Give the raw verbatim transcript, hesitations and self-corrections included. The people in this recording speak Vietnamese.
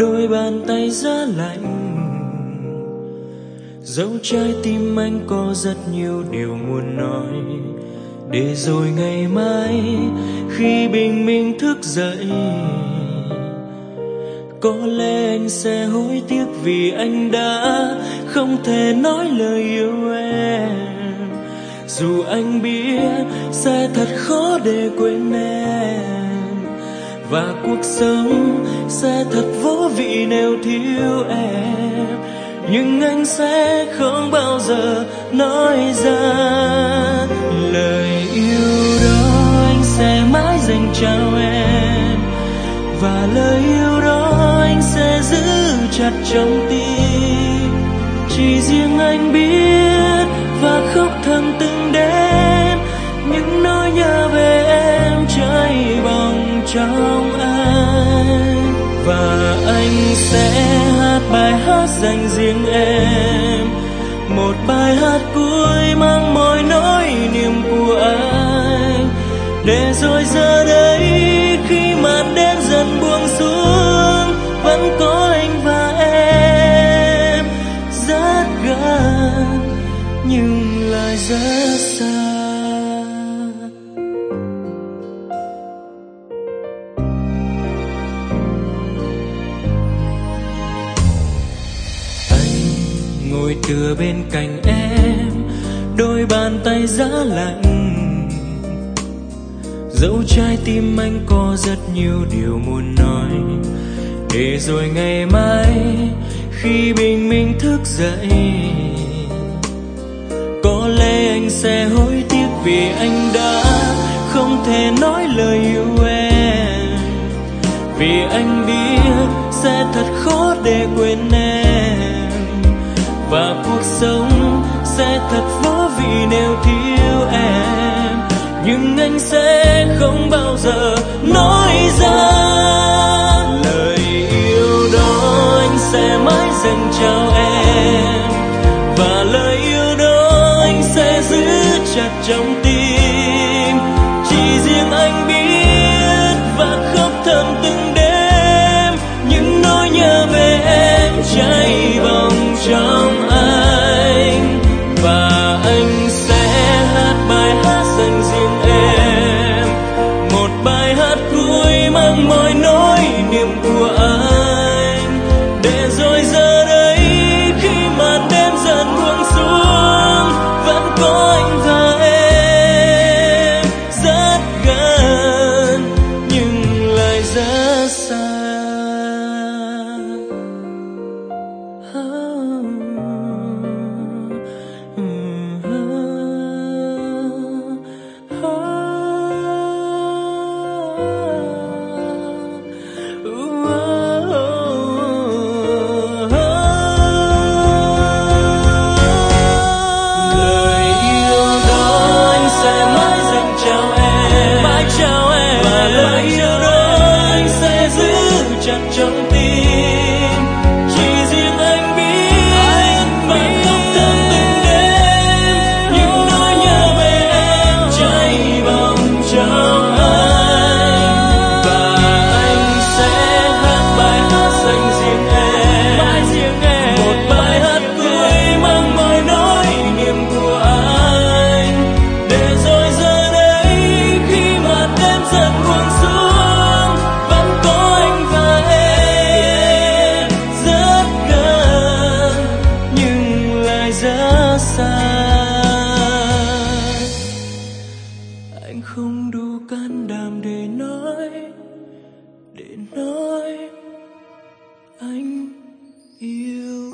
đôi bàn tay giá lạnh. Dẫu trái tim anh có rất nhiều điều muốn nói, để rồi ngày mai khi bình minh thức dậy, có lẽ anh sẽ hối tiếc vì anh đã không thể nói lời yêu em. Dù anh biết sẽ thật khó để quên em, và cuộc sống sẽ thật vô vị nếu thiếu em, nhưng anh sẽ không bao giờ nói ra lời yêu đó. Anh sẽ mãi dành cho em, và lời yêu đó anh sẽ giữ chặt trong tim. Chỉ riêng anh biết và khóc thầm từng đêm, những nỗi nhớ về em cháy bỏng trong anh. Và anh sẽ hát bài hát dành riêng em, một bài hát cuối mang mọi nỗi niềm của anh, để rồi giờ đây khi màn đêm dần buông xuống, vẫn có anh và em rất gần nhưng lại rất xa. Ngồi tựa bên cạnh em, đôi bàn tay giá lạnh. Dẫu trái tim anh có rất nhiều điều muốn nói, để rồi ngày mai khi bình minh thức dậy, có lẽ anh sẽ hối tiếc vì anh đã không thể nói lời yêu em. Vì anh biết sẽ thật khó để quên em, và cuộc sống sẽ thật vô vị nếu thiếu em, nhưng anh sẽ không bao giờ nói ra lời yêu đó. Anh sẽ mãi dành cho em, và lời yêu đó anh sẽ giữ chặt trong tim. Chỉ riêng anh biết và khóc thầm từng đêm, những nỗi nhớ về em cháy bỏng trong anh. Và anh sẽ hát bài hát dành riêng em, một bài hát cuối mang mọi nỗi niềm của anh, để rồi giờ đây khi màn đêm dần buông xuống, vẫn có anh và em rất gần nhưng lại rất xa. Trong tim chỉ riêng anh biết và khóc thầm từng đêm, những nỗi nhớ về em cháy bỏng trong anh. Và anh sẽ hát bài hát dành riêng em, một bài hát cuối mang mọi nỗi niềm của anh, để rồi giờ đây khi màn đêm dần buông xuống, vẫn có anh và em rất xa. Anh không đủ can đảm để nói, để nói anh yêu